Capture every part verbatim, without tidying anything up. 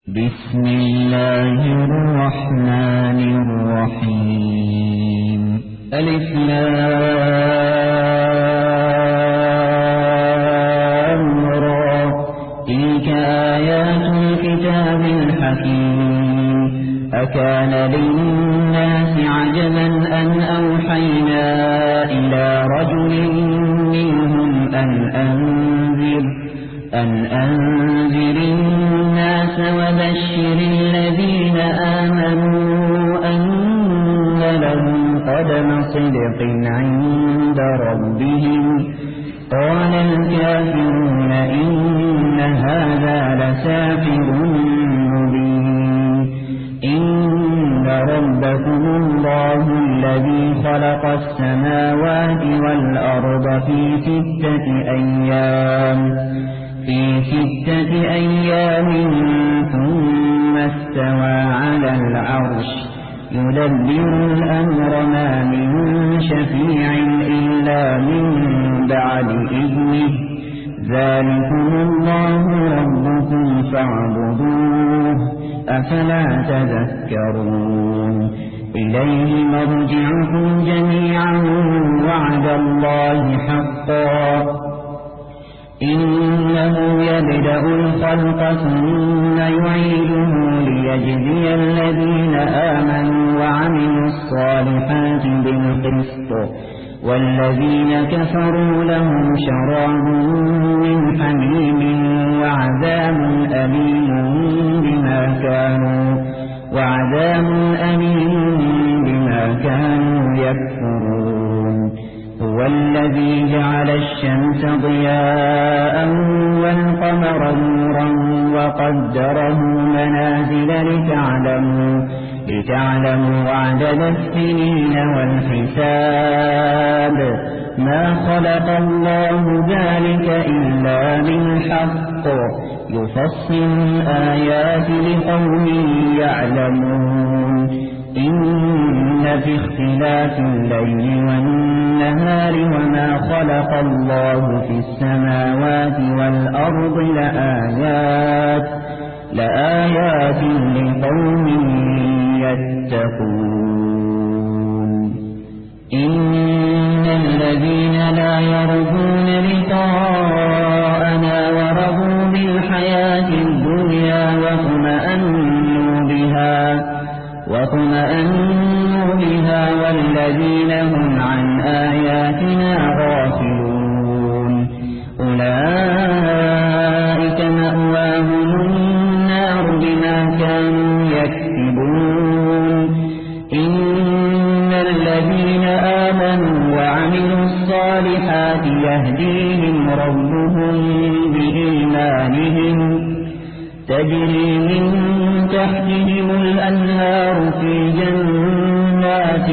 بسم الله الرحمن الرحيم ألف لام را تلك آيات الكتاب الحكيم أكان للناس عجبا أن أوحينا إلى رجل منهم أن أنذر أن أنذر الناس وبشر الذين آمنوا أن لهم قدم صدق عند ربهم قال الكافرون إن هذا لساحر مبين إن ربكم الله الذي خلق السماوات والأرض في ستة أيام في ستة أيام ثم استوى على العرش يدبر الأمر ما من شفيع إلا من بعد إذنه ذلكم الله ربكم فاعبدوه أفلا تذكرون إليه مرجعكم جميعا وعد الله حقا إنه يبدأ الخلق ثم يعيده ليجزي الذين آمنوا وعملوا الصالحات بالقسط والذين كفروا لهم شراب من حميم وعذاب أليم بما كانوا وعذاب أليم بما كانوا يكفرون هو الذي جعل الشمس ضياء والقمر نورا وقدره منازل لتعلموا لتعلموا عدد السنين والحساب ما خلق الله ذلك إلا بالحق يفصل الآيات لقوم يعلمون إن في اختلاف الليل والنهار وما خلق الله في السماوات والأرض لآيات لآيات لقوم يتقون إن الذين لا يرجون لقاءنا ورضوا بالحياة الدنيا واطمأنوا بها واطمأنوا بها والذين هم عن آياتنا غافلون أولئك مأواهم النار بما كانوا يكسبون إن الذين آمنوا وعملوا الصالحات يهديهم ربهم بإيمانهم تجري من تحتهم الأنهار في جنات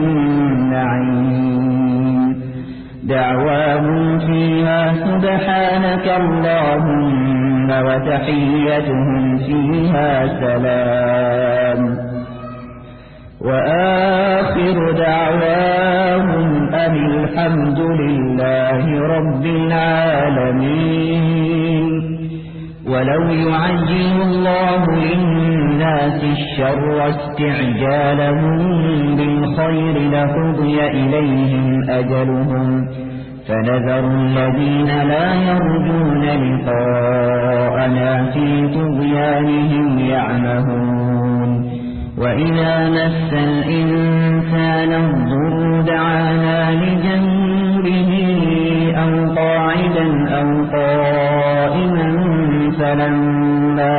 النعيم دعواهم فيها سبحانك اللهم وتحيتهم فيها سلام وآخر دعواهم أن الحمد لله رب العالمين ولو يعجل الله للناس الشر استعجالهم بالخير لقضي إليهم أجلهم فنذر الذين لا يرجون لقاءنا في طغيانهم يعمهون وإذا مس الإنسان الضر دعانا لجنبه أو قاعدا أو قائما فلما,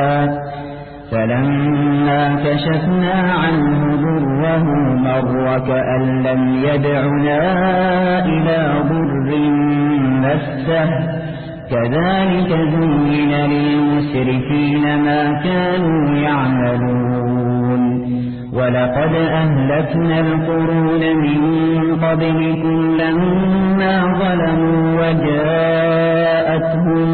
فلما كشفنا عنه ضره مر كأن لم يدعنا إلى ضر مسه كذلك زين للمسرفين ما كانوا يعملون ولقد أهلكنا القرون من قبلكم لما ظلموا وجاءتهم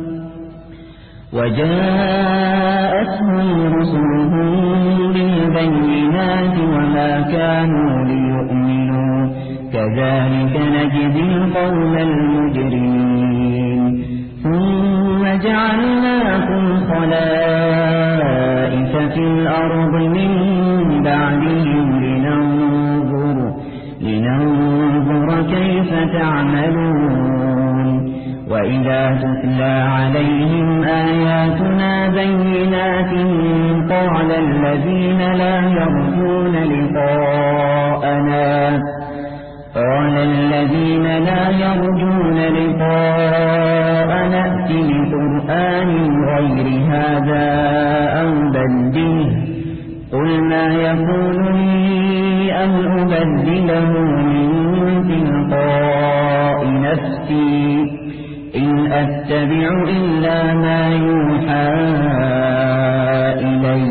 وجاءتهم رسلهم بالبينات وما كانوا ليؤمنوا كذلك نجزي القوم المجرمين ثم جعلناكم خلائف الأرض من بعدهم لننظر, لننظر كيف تعملون وإذا تتلى عليهم آياتنا بينات قال الذين لا يرجون لقاءنا قال الذين لا يرجون لقاءنا ائت بقرآن غير هذا أو بدله قل ما يكون لي أن أبدله من تلقاء نفسي إن أتبع إلا ما يوحى إلي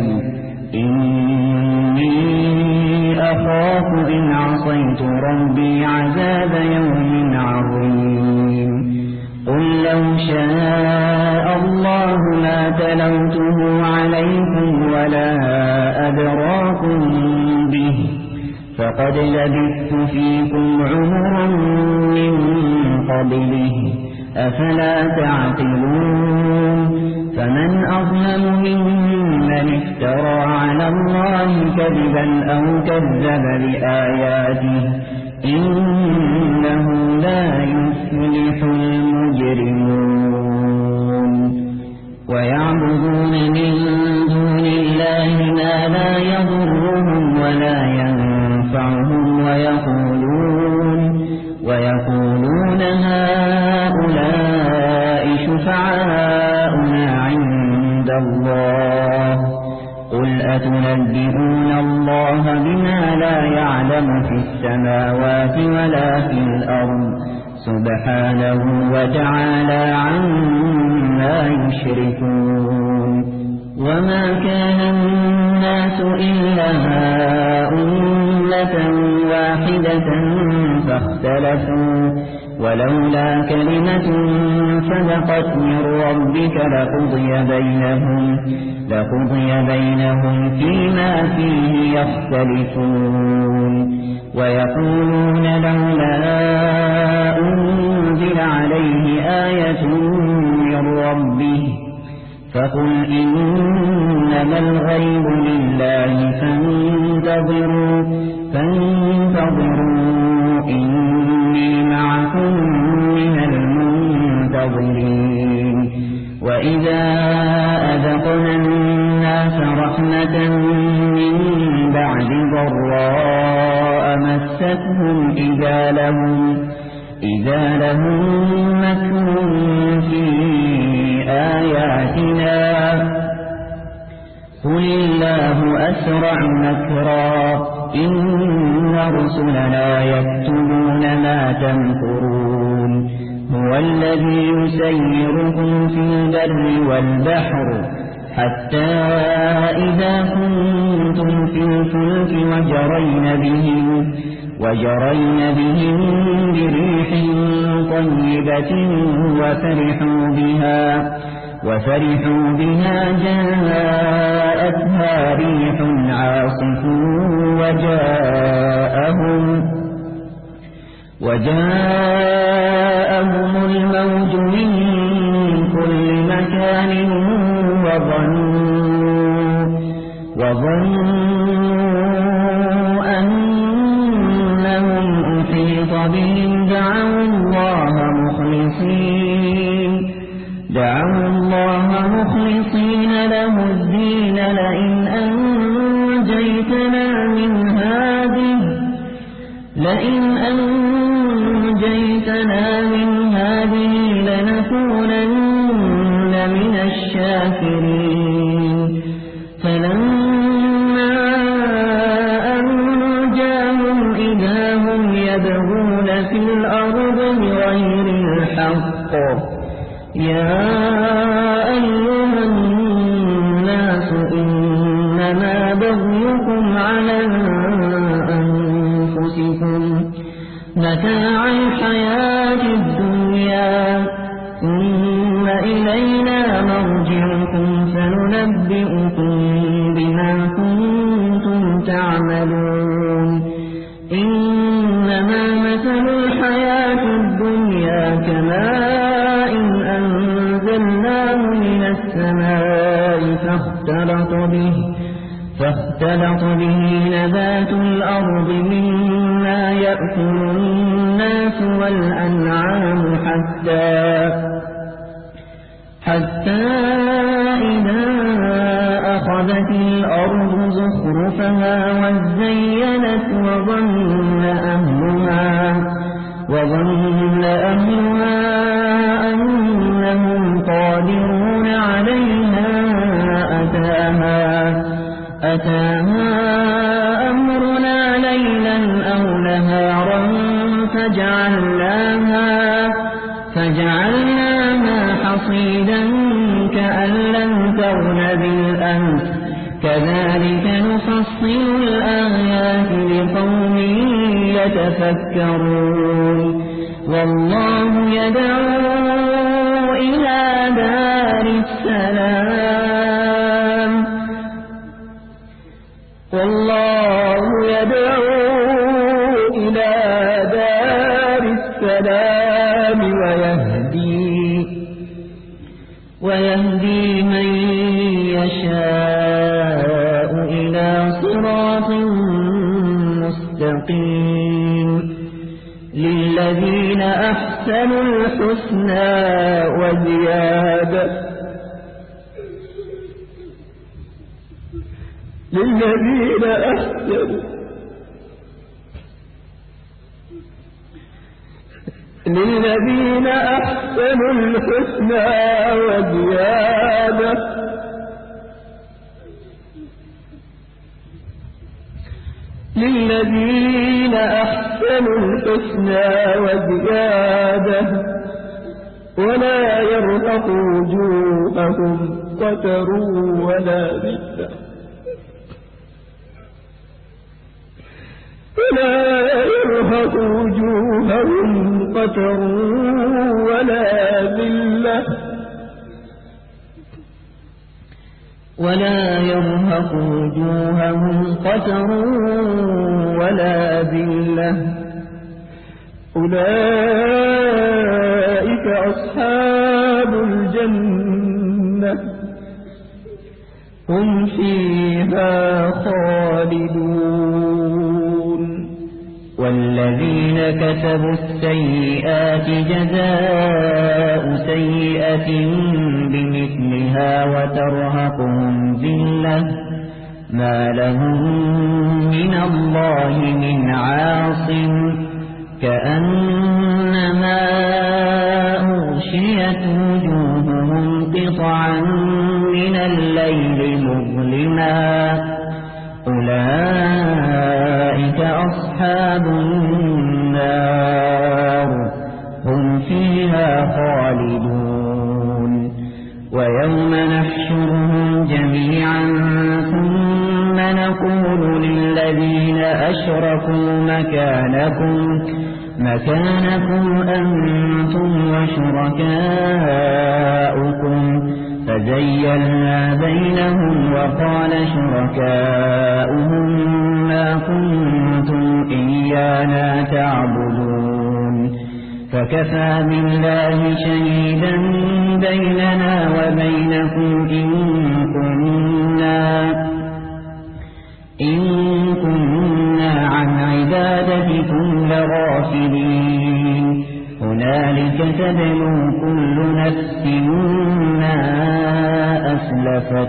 إني أخاف إن عصيت ربي عذاب يوم عظيم قل لو شاء الله ما تلوته عليكم ولا أدراكم به فقد لبثت فيكم عمرا من قبله أفلا تعقلون فمن أظلم ممن افترى على الله كذبا أو كذب بآياته إنه لا يفلح المجرمون ويعبدون من دون الله ما لا يضرهم ولا ينفعهم ويقولون ويقولون هؤلاء شفعاؤنا عند الله قل أتنبئون الله بما لا يعلم في السماوات ولا في الأرض سبحانه وتعالى عما يشركون وما كان الناس إلا أمة واحدة فاختلفوا ولولا كلمة سبقت من ربك لقضي بينهم لقضي بينهم فيما فيه يختلفون ويقولون لولا أنزل عليه آية من ربه فقل إنما الغيب لله فانتظروا فانتظروا إني معكم من المنتظرين وإذا أذقنا الناس رحمة من بعد ضراء مستهم إذا لهم إذا لهم مكر في آياتنا قل الله أسرع مكرا إن رسلنا يكتبون ما تمكرون هو الذي يسيركم في البر والبحر حتى إذا كنتم في الفلك وجرين بهم وجرين بهم بريح طيبة وفرحوا بها وفرحوا بها جاءتها ريح عاصف وجاءهم وجاءهم الموج من كل مكان وظنوا وظنوا أنهم أحيط بهم دعوا الله مخلصين دعوا الله مخلصين له الدين لئن أنجيتنا من هذه لئن أنجيتنا من هذه لنكونن من الشاكرين فلما أنجاهم إذا هم يبغون في الأرض بغير الحق يا أيها الناس إنما بغيكم على أنفسكم متاع الحياة الدنيا ثم إلينا مرجعكم فننبئكم بما كنتم تعملون إنما مثل الحياة الدنيا كماء أنزلناه من السماء فاختلط به فاختلط به نبات الأرض مما يأكل الناس والأنعام حتى حتى إذا أخذت الأرض زخرفها وزينت وظن أهلها وظن أهلها أنهم قادرون عليها أتاها أتاها أمرنا ليلا أو نهارا فجعلناها فجعلناها حصيدا كأن لم تغن بالأمس كذلك نفصل الآيات لقوم يتفكرون والله يدعو إلى دار السلام والله يدعو إلى دار السلام ويهدي ويهدي من يشاء إلى صراط مستقيم للذين أحسنوا الحسنى وزيادة للذين أحسنوا للذين أحسنوا الحسنى وزيادة للذين أحسنوا الحسنى وزيادة ولا يرهق وجوههم قتر ولا ذلة ولا يرهق وجوههم قتر ولا ذلة ولا يرهق وجوههم قتر ولا ذلة أولئك أصحاب الجنة هم فيها خالدون والذين كسبوا السيئات جزاء سيئة بمثلها وترهقهم ذلة ما لهم من الله من عاصم كأنما أغشيت وجوههم قطعا من الليل مظلما أولئك أصحاب النار هم فيها خالدون ويوم نحشرهم جميعا ثم نقول للذين أشركوا مكانكم مكانكم أنتم وشركاؤكم فزيّلنا بينهم وقال شركاؤهم ما كنتم إيانا تعبدون فكفى بالله شهيدا بيننا وبينكم إن كنا إن كنا عن عبادتكم لغافلين هنالك تبلو كل نفس ما أسلفت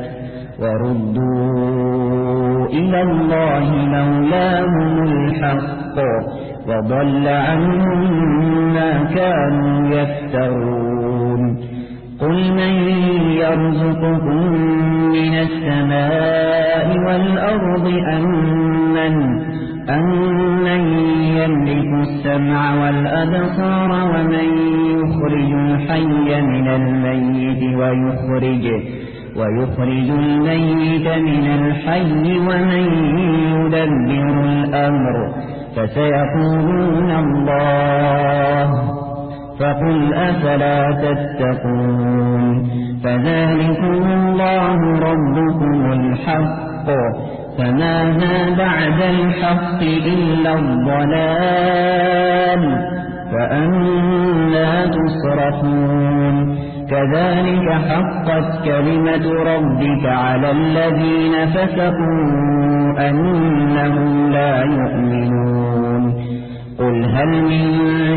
وردوا إلى الله مولاهم الحق وضل عنهم ما كانوا يفترون قل من يرزقكم من السماء والأرض أمن أمن يملك السمع والأبصار ومن يخرج الحي من الميت ويخرج ويخرج الميت من الحي ومن يدبر الأمر فسيقولون الله فقل أفلا تتقون فذلكم الله ربكم الحق فماذا بعد الحق إلا الضلال فأنى تصرفون كذلك حقت كلمة ربك على الذين فسقوا أنهم لا يؤمنون قل هل من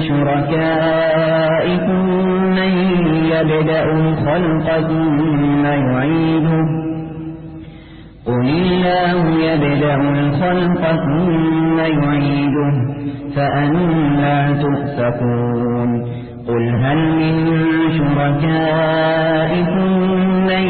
شركائكم من يبدأ الخلق ثم يعيده قل الله يبدأ الخلق ثم يعيده فأنى تؤفكون قل هل من شركائكم من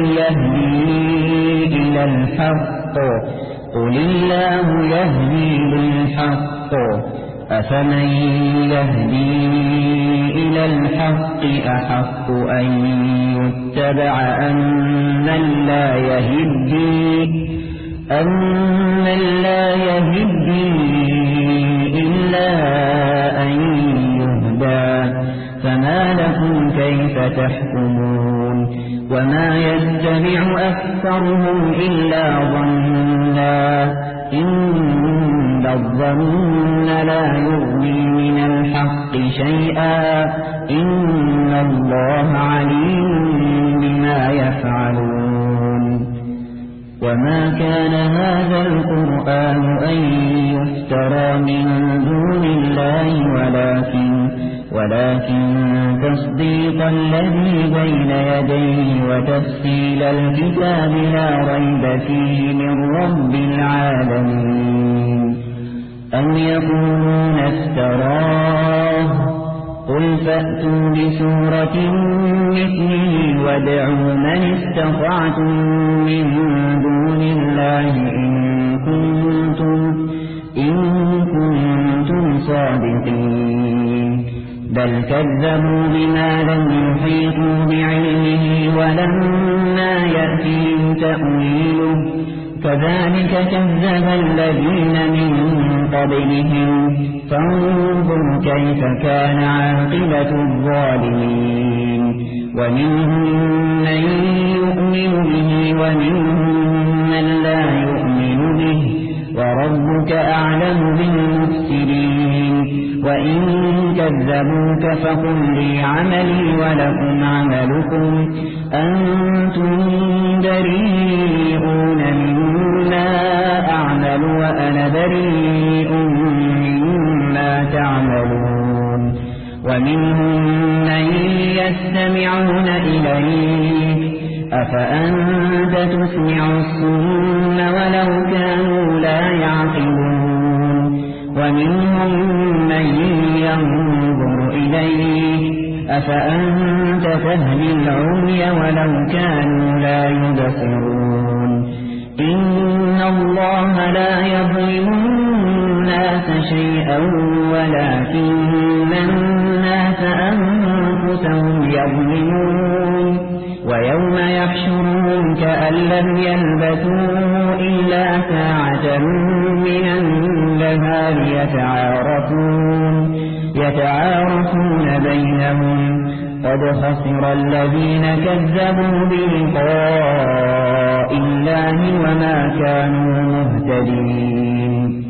يهدي إلى الحق قل الله يهدي للحق أفمن يهدي إلى الحق أحق أن يتبع أمن لا يهدي أمن لا يهدي إلا أن يهدى فما لكم كيف تحكمون وما يتبع أكثرهم إلا ظنا إن الظن لا يغني من الحق شيئا إن الله عليم بما يفعلون وما كان هذا القرآن أن يفترى من دون الله ولكن ولكن تصديق الذي بين يديه وتفصيل الكتاب لا ريب فيه من رب العالمين أم يقولون افتراه قل فأتوا بسورة مثله وادعوا من استطعتم من دون الله إن كنتم, إن كنتم صادقين بل كذبوا بما لم يحيطوا بعلمه ولما يأتيهم تأويله كذلك كذب الذين من قبلهم فانظر كيف كان عاقبة الظالمين ومنهم من يؤمن به ومنهم من لا يؤمن به وربك أعلم بالمفسدين وإن كذبوك فقل لي عملي ولكم عملكم أنتم بريئون مما أعمل وأنا بريء مما تعملون ومنهم من يستمعون إليك أفأنت تسمع الصم ولو كانوا لا يعقلون ومنهم من ينظر إليك أفأنت تهدي العمي ولو كانوا لا يبصرون إن الله لا يظلم الناس شيئا ولكن الناس أنفسهم يظلمون ويوم يحشرهم كأن لم يلبثوا إلا ساعة من النهار يتعارفون يتعارفون بينهم قد خسر الذين كذبوا بلقاء الله وما كانوا مهتدين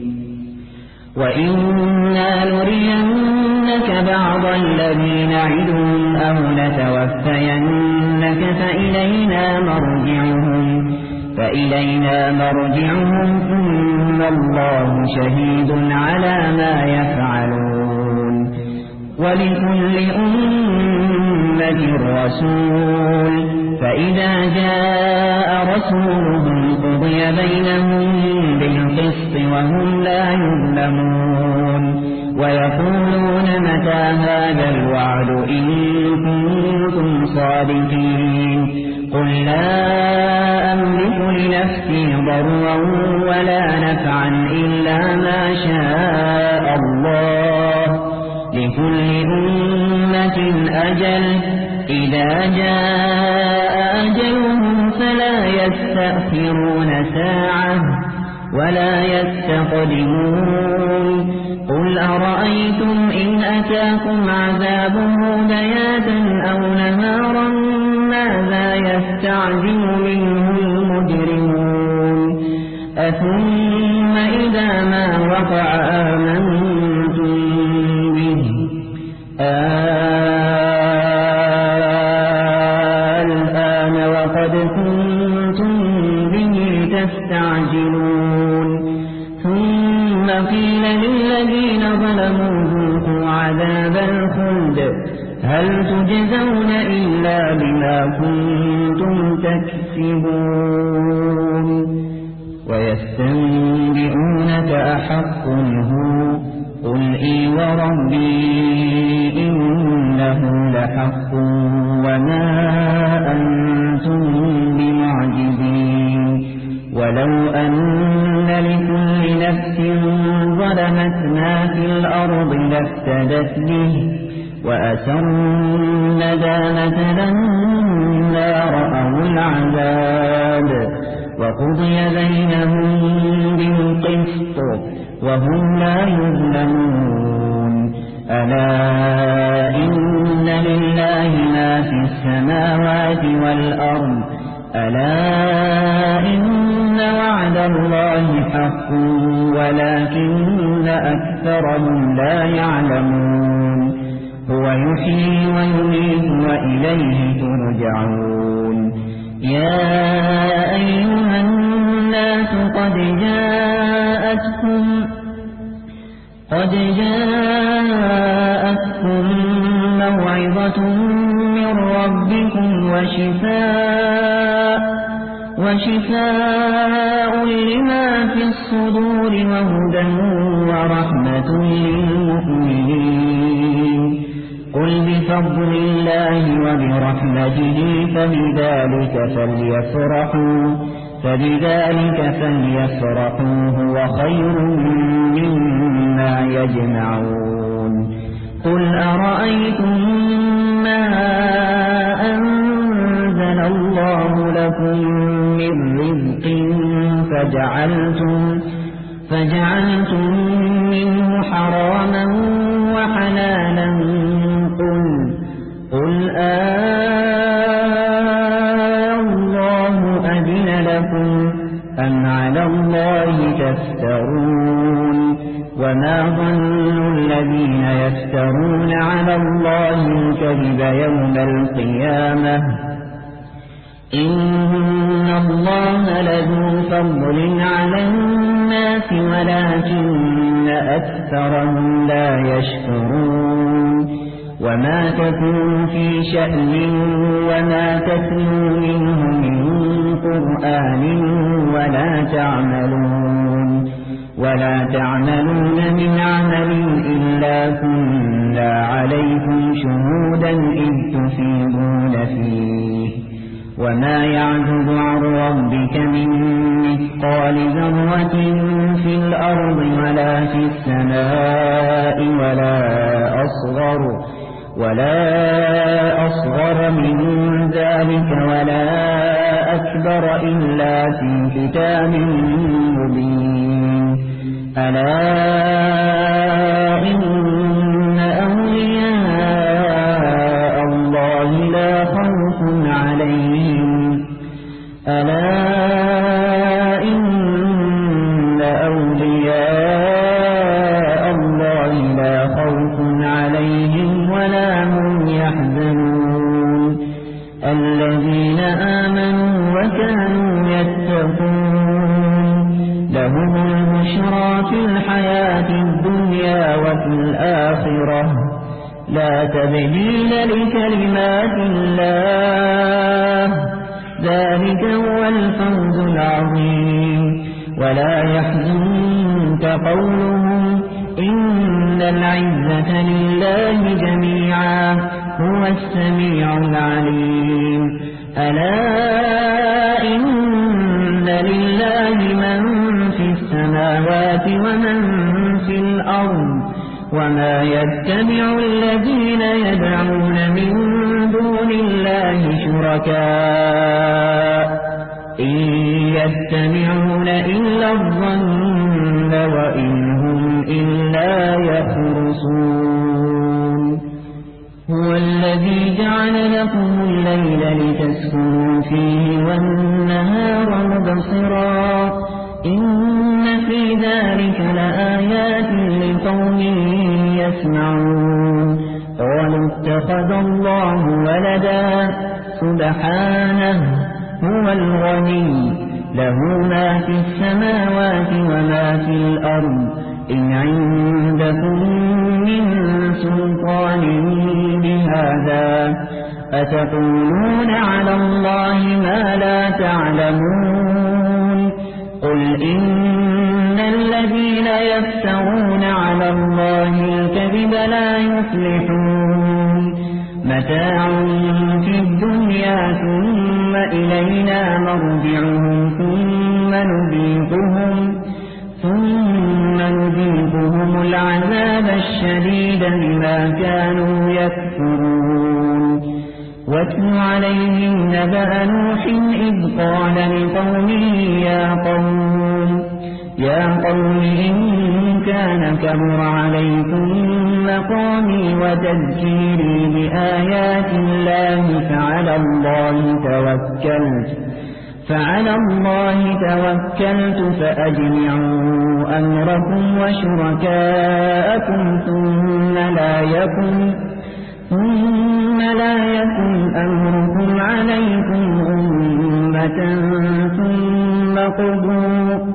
وإنا نرينك بعض الذي نعدهم أو نتوفينك فإلينا مرجعهم فإلينا مرجعهم ثم الله شهيد على ما يفعلون ولكل أمة رسول فإذا جاء رسولهم قضي بينهم بالقسط وهم لا يظلمون ويقولون متى هذا الوعد إن كنتم صادقين قل لا أملك لنفسي ضرا ولا نفعا إلا ما شاء الله لكل أمة أجل إذا جاء أجلهم فلا يستأخرون ساعة ولا يستقدمون قل أرأيتم إن أتاكم عذابه بياتا أو نهارا ماذا يستعجل منه المجرمون أثم إذا ما وقع آمنتم به يستعجلون ثم قيل للذين ظلموا ذوقوا عذاب الخلد هل تجزون إلا بما كنتم تكسبون ويستنبئونك أحق هو قل إي وربي إنه لحق وما أنتم بمعجزين ولو أن لكل نفس ظلمت ما في الأرض لافتدت به وأسروا الندامة لما رأوا العذاب وقضي بينهم بالقسط وهم لا يظلمون ألا إن لله ما في السماوات والأرض ألا إن وعد الله حق ولكن أكثرهم لا يعلمون هو يحيي ويميت وإليه ترجعون يا أيها الناس قد جاءتكم قد جاءتكم موعظة من ربكم وشفاء وشفاء لما في الصدور وهدى ورحمة للمؤمنين قل بفضل الله وبرحمته فبذلك فليفرحوا فبذلك فليفرحوا هو خير مما يجمعون قل أرأيتم ما أنزل الله لكم من رزق فجعلتم فجعلتم منه حراما وحلالا قل قل آه الله أذن لكم أم على الله تفترون وما ظن الذين يفترون على الله الكذب يوم القيامة إن الله لذو فضل على الناس ولكن أكثرهم لا يشكرون وما تكون في شأن وما تتلو منه من قرآن ولا تعملون ولا تعملون من عمل إلا كنا عليكم شهودا إذ تفيضون فيه وما يعزب عن ربك من مثقال ذرة في الأرض ولا في السماء ولا أصغر ولا أصغر من ذلك ولا أكبر إلا في كتاب مبين ألا إن أولياء الله لا خوف عليهم ألا إن أولياء الله لا خوف عليهم ولا هم يحزنون الذين آمنوا وكانوا يتقون لهم البشرى في الحياة الدنيا وفي الآخرة لا تبديل لكلمات الله ذلك هو الفوز العظيم ولا يحزنك قولهم إن العزة لله جميعا هو السميع العليم ألا إن لله من في السماوات ومن في الأرض وما يتبع الذين يدعون من دون الله شركاء إن يتبعون إلا الظن وإن هم إلا يخرصون هو الذي جعل لكم الليل لتسكنوا فيه والنهار مبصرا إن في ذلك لآيات لقوم يسمعون قالوا اتخذ الله ولدا سبحانه هو الغني له ما في السماوات وما في الأرض إن عندكم من سلطان بهذا أتقولون على الله ما لا تعلمون قل إن الذين يفترون على الله الكذب لا يفلحون متاع في الدنيا ثم إلينا مرجعهم ثم نذيقهم ثم نذيقهم العذاب الشديد بما كانوا يكفرون واتل عليهم نبأ نوح إذ قال لقومه يا قوم يا قوم إن كان كبر عليكم مقامي وتذكيري بآيات الله فعلى الله توكلت فعلى الله توكلت فأجمعوا أمركم وشركاءكم ثم لا يكن ثم لا يكن أمركم عليكم أمة ثم قضوا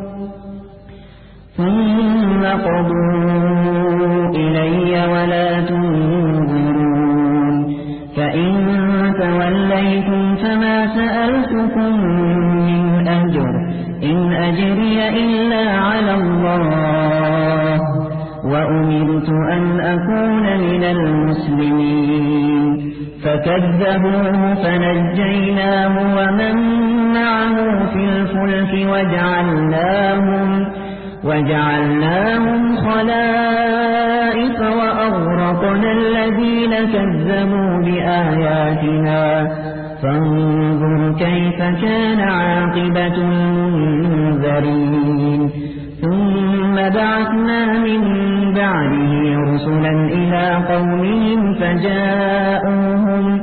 ثم قضوا إلي ولا تنظرون فإن توليتم فما سألتكم من أجر إن أجري إلا على الله وأمرت أن أكون من المسلمين فكذبوه فنجيناه ومن معه في الفلك وجعلناهم وجعلناهم خلائف وأغرقنا الذين كذبوا بآياتنا فانظر كيف كان عاقبة المنذرين ثم بعثنا من بعده رسلا إلى قومهم فجاءوهم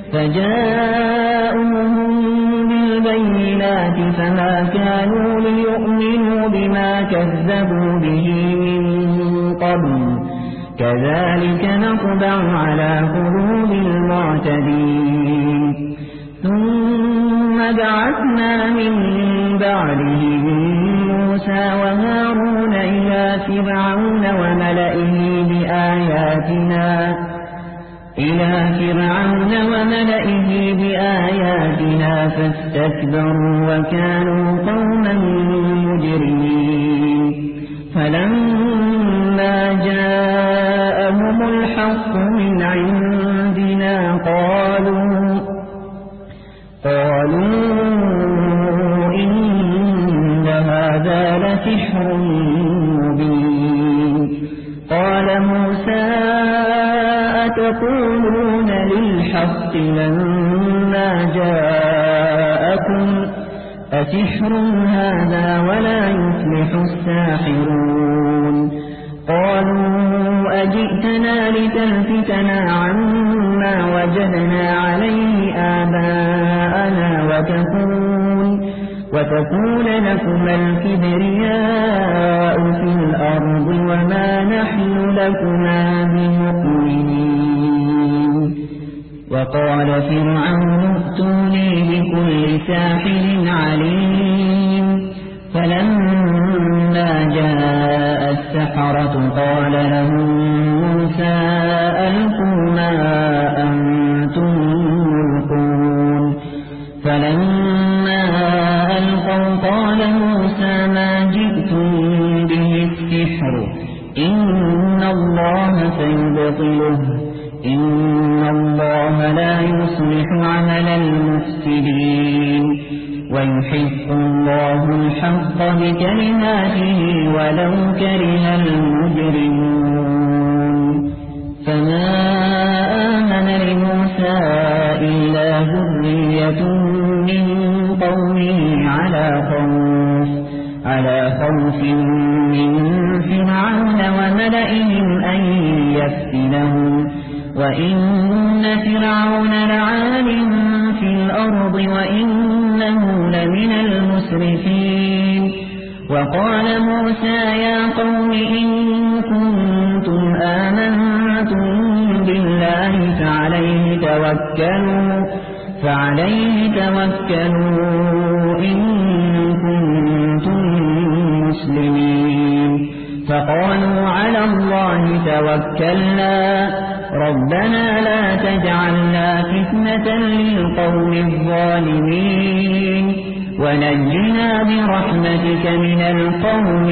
فجاءوهم بالبينات فما كانوا ليؤمنوا بما كذبوا به من قبل كذلك نطبع على قلوب المعتدين ثم بعثنا من بعده موسى وهارون إلى فرعون وملئه بآياتنا إلى فرعون وملئه بآياتنا فاستكبروا وكانوا قوما مجرمين فلما جاءهم الحق من عندنا قالوا قالوا إن هذا لسحر مبين قال موسى أتقولون للحق لما جاءكم أسحر هذا ولا يفلح الساحرون قالوا أجئتنا لتلفتنا عما وجدنا عليه آباءنا وتكون وتكون لكما الكبرياء في الأرض وما نحن لكما بمؤمنين وقال فرعون ائتوني بكل ساحر عليم فلما جاء السحرة قال لهم موسى ألقوا ما أنتم ملقون فلما ألقوا قال موسى ما جئتم به السحر إن الله سيبطله إن الله لا يصلح عمل المفسدين ويحق الله الحق بكلماته ولو كره المجرمون فما آمن لموسى إلا ذرية من قومه على خوف على خوف من فرعون وملئهم أن يفتنهم وإن فرعون لعال في الأرض وإنه لمن المسرفين وقال موسى يا قوم إن كنتم آمنتم بالله فعليه توكلوا فعليه توكلوا إن فقالوا على الله توكلنا ربنا لا تجعلنا فتنة للقوم الظالمين ونجنا برحمتك من القوم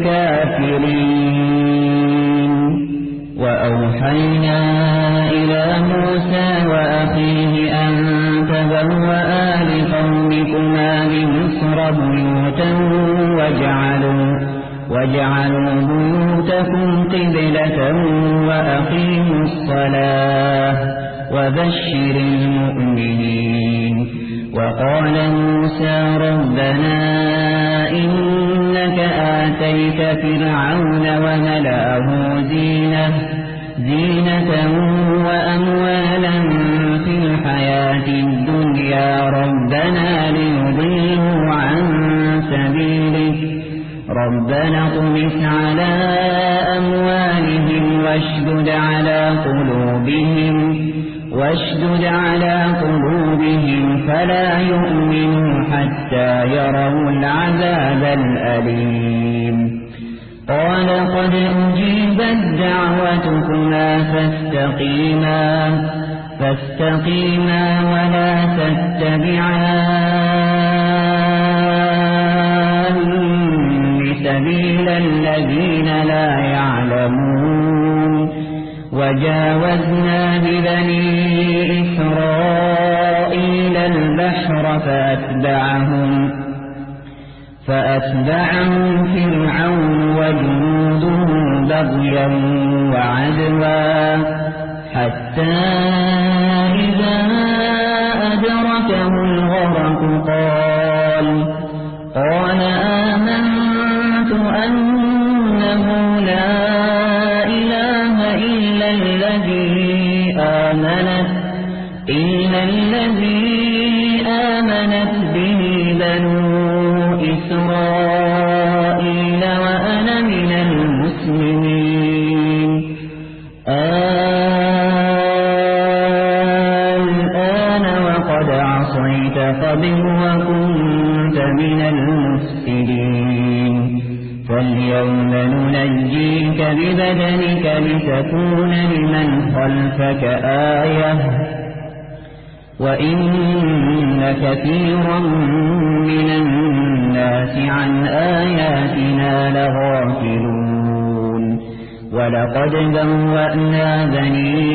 الكافرين. وأوحينا إلى موسى وأخيه أن تبوأ لقومكما بمصر بيوتا واجعلوا, واجعلوا بيوتكم قبلة وأقيموا الصلاة وبشر المؤمنين. وقال موسى ربنا إنك آتيت فرعون وملأه زينة, زينة وأموالا في الحياة الدنيا ربنا ليضلوا عن سبيلك ربنا اطمس على أموالهم واشدد على قلوبهم واشدد على قلوبهم فلا يؤمنوا حتى يروا العذاب الأليم. قال قد أجيبت دعوتكما فاستقيما فاستقيما ولا تتبعان سبيل الذين لا يعلمون. وجاوزنا ببني إسرائيل البحر فأتبعهم فأتبعهم فرعون وجنوده بغيا وعدوا حتى إذا أدركه الغرق قال قال آمنت أنه لا إله إلا الذي آمنت إلا الذي آمنت به بنو إسرائيل وأنا من المسلمين. الآن وقد عصيت قبل وكنت من المفسدين فاليوم ننجيك ببدنك لتكون لمن خلفك آية وإن كثيرا من الناس عن آياتنا لغافلون. ولقد بوأنا بني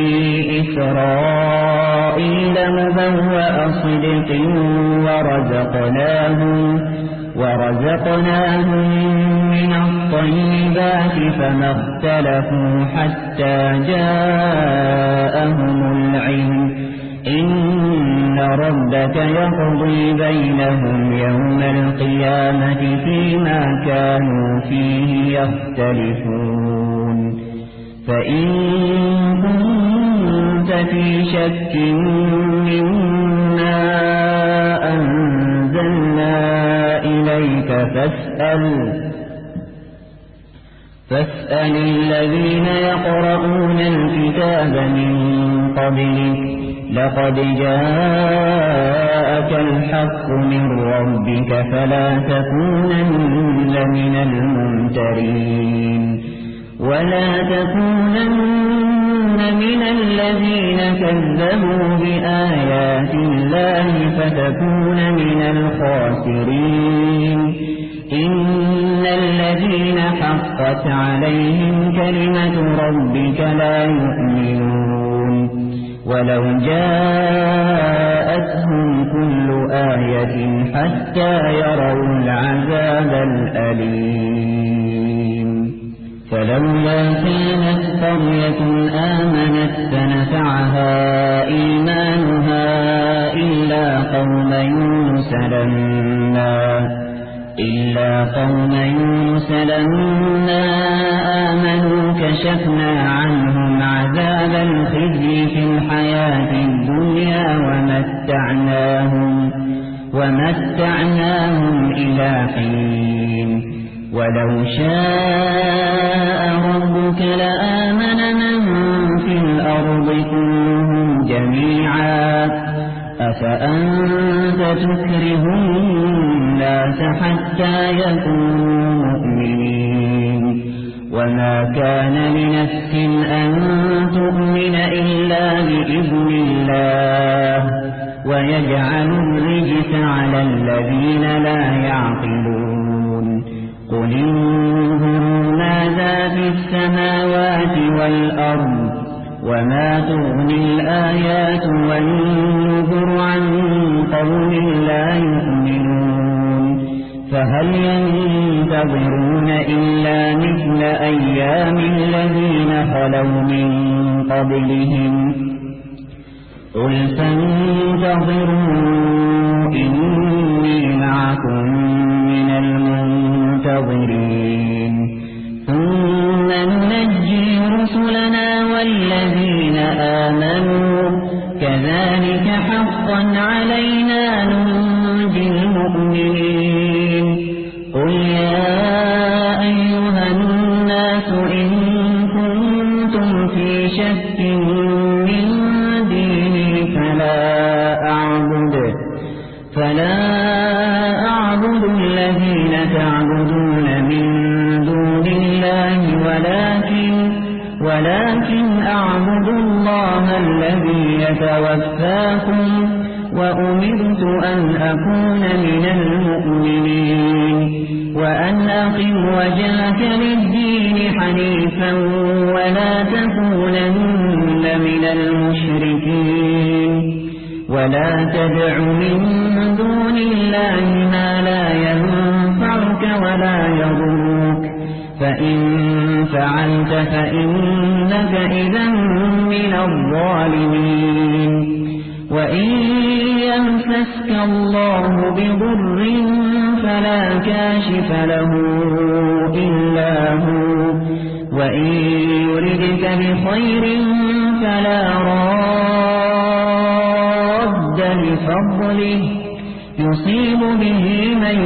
إسرائيل مبوأ صدق ورزقناهم ورزقناهم من الطيبات فما اختلفوا حتى جاءهم العلم إن ربك يقضي بينهم يوم القيامة فيما كانوا فيه يختلفون. فإن كنت في شك مما أنزلنا إليك فاسأل فاسأل الذين يقرؤون الكتاب من قبلك لقد جاءك الحق من ربك فلا تكونن من الممترين. ولا تكونن من الذين كذبوا بآيات الله فتكون من الخاسرين. إن الذين حقت عليهم كلمة ربك لا يؤمنون ولو جاءتهم كل آية حتى يروا العذاب الأليم. فلولا كانت قرية آمنت فنفعها إيمانها إلا قوم يونس لما إلا قوم يونس لما آمنوا كشفنا عنهم عذاب الخزي في الحياة الدنيا ومتعناهم ومتعناهم إلى حين. ولو شاء ربك لآمن من في الأرض كلهم جميعا أفأنت تكره الناس حتى يكونوا مؤمنين. وما كان لنفس أن تؤمن إلا بإذن الله ويجعل الرجس على الذين لا يعقلون قل انظروا ماذا في السماوات والأرض وما تغني الآيات والنذر عن قوم لا يؤمنون فهل ينتظرون إلا مثل أيام الذين خلوا من قبلهم قل فانتظروا إني معكم من المنتظرين ثم ننجي رسلنا والذين آمنوا كذلك حقا علينا ننجي المؤمنين قل يا أيها الناس إن كنتم في شك من ديني فلا أعبد فلا أعبد الذين تعبدون من دون الله ولكن ولكن أعبد الله الذي يتوفاكم وأمرت أن أكون من المؤمنين وأن أقم وجهك للدين حنيفا ولا تكونن من المشركين ولا تدع من دون الله ما لا ينفعك ولا يضرك فإن فعلت فإنك إذا من الظالمين وإن يمسسك الله بضر فلا كاشف له إلا هو وإن يردك بخير فلا راد لفضله يصيب به من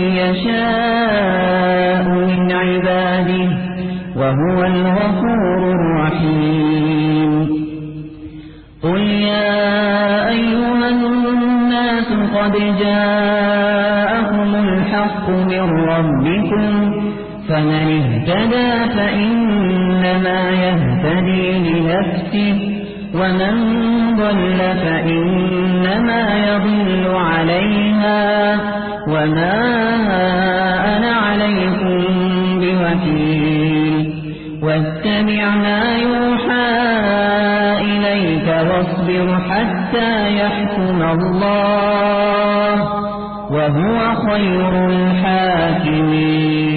يشاء من عباده وهو الغفور الرحيم قل يا أيها الناس قد جاءكم الحق من ربكم فمن اهتدى فإنما يهتدي لنفسه ومن ضل فإنما يضل عليها وما أنا عليكم بوكيل واتبع ما يوحى إليك واصبر حتى يحكم الله وهو خير الحاكمين